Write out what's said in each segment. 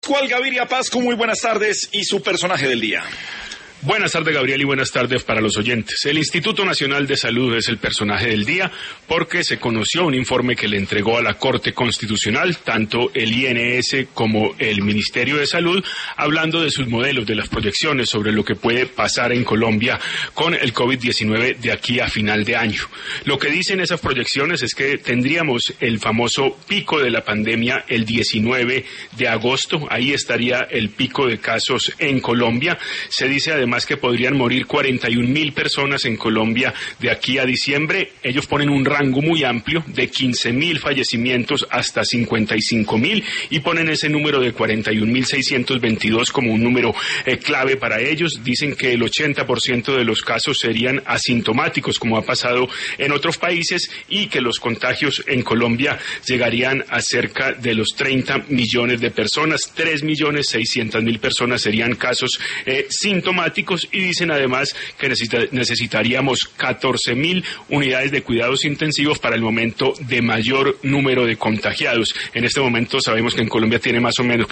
¿Cuál Gaviria Pascu? Muy buenas tardes y su personaje del día. Buenas tardes, Gabriel, y buenas tardes para los oyentes. El Instituto Nacional de Salud es el personaje del día porque se conoció un informe que le entregó a la Corte Constitucional, tanto el INS como el Ministerio de Salud, hablando de sus modelos, de las proyecciones sobre lo que puede pasar en Colombia con el COVID-19 de aquí a final de año. Lo que dicen esas proyecciones es que tendríamos el famoso pico de la pandemia el 19 de agosto, ahí estaría el pico de casos en Colombia. Se dice además que podrían morir 41.000 personas en Colombia de aquí a diciembre. Ellos ponen un rango muy amplio de 15.000 fallecimientos hasta 55.000 y ponen ese número de 41.622 como un número clave para ellos. Dicen que el 80% de los casos serían asintomáticos, como ha pasado en otros países, y que los contagios en Colombia llegarían a cerca de los 30 millones de personas. 3.600.000 personas serían casos sintomáticos, y dicen además que necesitaríamos 14.000 unidades de cuidados intensivos para el momento de mayor número de contagiados. En este momento sabemos que Colombia tiene más o menos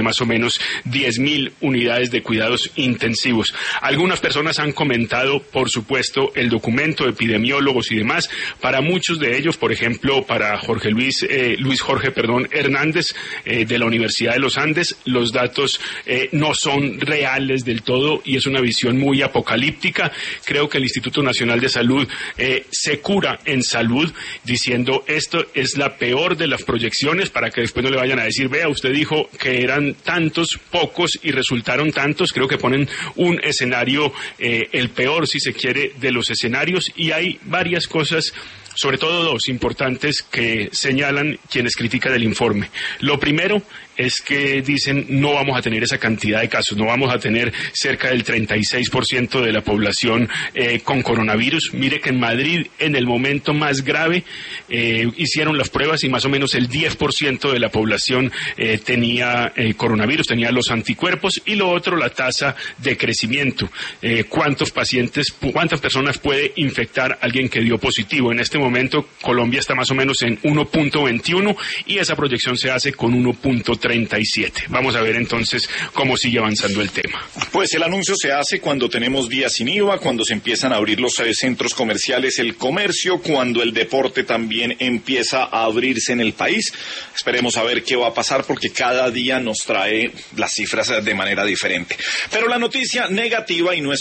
10.000 unidades de cuidados intensivos. Algunas personas han comentado, por supuesto, el documento de epidemiólogos y demás. Para muchos de ellos, por ejemplo, para Luis Jorge Hernández de la Universidad de los Andes, los datos no son reales del todo y es una visión muy apocalíptica. Creo que el Instituto Nacional de Salud se cura en salud diciendo esto es la peor de las proyecciones, para que después no le vayan a decir, vea, usted dijo que eran tantos, pocos y resultaron tantos. Creo que ponen un escenario, el peor si se quiere de los escenarios, y hay varias cosas, sobre todo dos importantes, que señalan quienes critican el informe. Lo primero es que dicen no vamos a tener esa cantidad de casos, no vamos a tener cerca del 36% de la población con coronavirus. Mire que en Madrid, en el momento más grave, hicieron las pruebas y más o menos el 10% de la población tenía coronavirus, tenía los anticuerpos. Y lo otro, la tasa de crecimiento. ¿Cuántas personas puede infectar alguien que dio positivo? En este momento Colombia está más o menos en 1.21 y esa proyección se hace con 1.37. Vamos a ver entonces cómo sigue avanzando el tema. Pues el anuncio se hace cuando tenemos días sin IVA, cuando se empiezan a abrir los centros comerciales, el comercio, cuando el deporte también empieza a abrirse en el país. Esperemos a ver qué va a pasar, porque cada día nos trae las cifras de manera diferente. Pero la noticia negativa, y no es